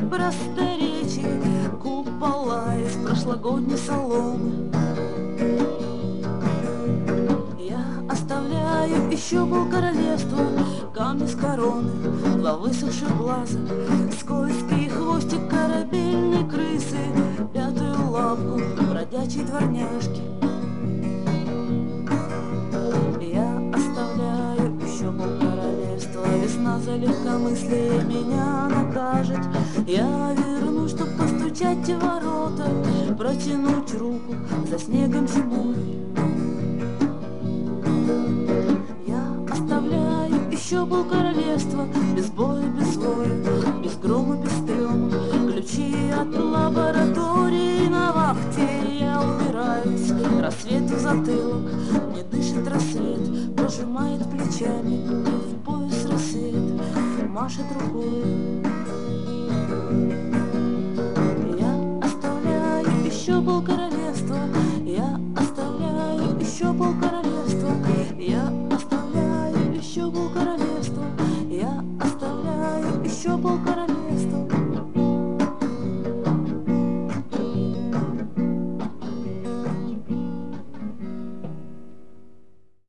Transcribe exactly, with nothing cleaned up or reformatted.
просторечий, купола из прошлогодней соломы. Я оставляю еще полкоролевства, камни с короны, два высохших глаза, скользкий хвостик корабельной крысы, пятую лапку бродячей дворняжки. Я оставляю еще полкоролевства, весна за легкомыслие меня накажет. Я вернусь, чтоб постучать в ворота, протянуть руку за снегом зимой. Еще полкоролевства, без боя, без воя, без грома, без стрёма, ключи от лаборатории на вахте. Я убираюсь, рассвет в затылок, не дышит рассвет, пожимает плечами, в пояс рассвет, машет рукой. Я оставляю еще полкоролевства, я оставляю еще полкоролевства, я оставляю еще полкоролевства, я оставляю еще полкоролевства.